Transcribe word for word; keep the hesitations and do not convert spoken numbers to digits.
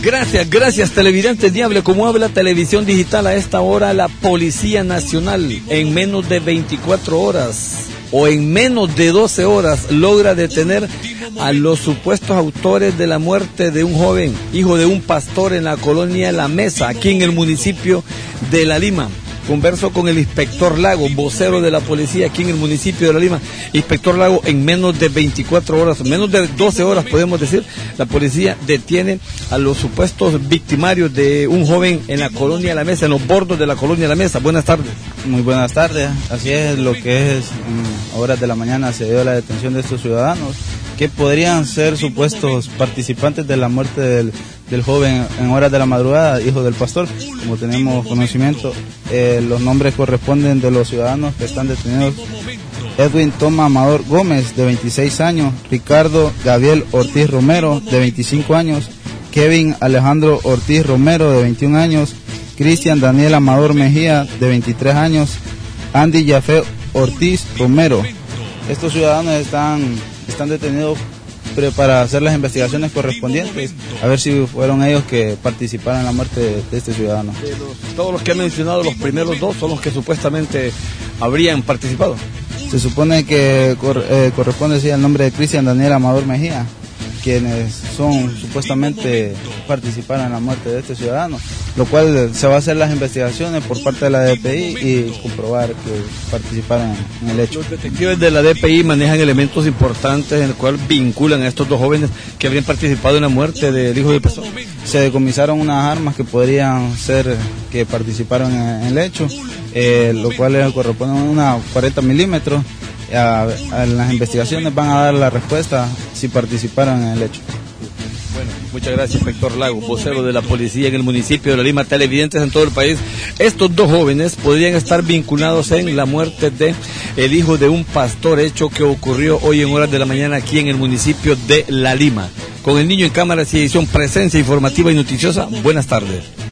Gracias, gracias televidentes. Diable, como habla Televisión Digital a esta hora, la Policía Nacional en menos de veinticuatro horas o en menos de doce horas logra detener a los supuestos autores de la muerte de un joven, hijo de un pastor en la colonia La Mesa, aquí en el municipio de La Lima. Converso con el inspector Lago, vocero de la policía aquí en el municipio de La Lima. Inspector Lago, en menos de veinticuatro horas, menos de doce horas podemos decir, la policía detiene a los supuestos victimarios de un joven en la colonia La Mesa, en los bordos de la colonia La Mesa. Buenas tardes. Muy buenas tardes, así es, lo que es en horas de la mañana se dio la detención de estos ciudadanos que podrían ser supuestos participantes de la muerte del, del joven en horas de la madrugada, hijo del pastor. Como tenemos conocimiento, eh, los nombres corresponden de los ciudadanos que están detenidos: Edwin Toma Amador Gómez, de veintiséis años, Ricardo Gabriel Ortiz Romero, de veinticinco años, Kevin Alejandro Ortiz Romero, de veintiún años, Cristian Daniel Amador Mejía, de veintitrés años, Andy Yafé Ortiz Romero. Estos ciudadanos están, están detenidos para hacer las investigaciones correspondientes, a ver si fueron ellos que participaron en la muerte de, de este ciudadano. De los, todos los que han mencionado, los primeros dos son los que supuestamente habrían participado. Se supone que cor, eh, corresponde sí, al nombre de Cristian Daniel Amador Mejía, quienes son supuestamente participaron en la muerte de este ciudadano, lo cual se va a hacer las investigaciones por parte de la D P I y comprobar que participaron en el hecho. Los detectives de la D P I manejan elementos importantes en el cual vinculan a estos dos jóvenes que habrían participado en la muerte del hijo del pastor. Se decomisaron unas armas que podrían ser que participaron en el hecho, eh, lo cual corresponde a una cuarenta milímetros. A, a las investigaciones van a dar la respuesta si participaron en el hecho. Bueno, muchas gracias, inspector Lago, vocero de la policía en el municipio de La Lima. Televidentes en todo el país, estos dos jóvenes podrían estar vinculados en la muerte de el hijo de un pastor, hecho que ocurrió hoy en horas de la mañana aquí en el municipio de La Lima. Con el niño en cámara y edición, presencia informativa y noticiosa. Buenas tardes.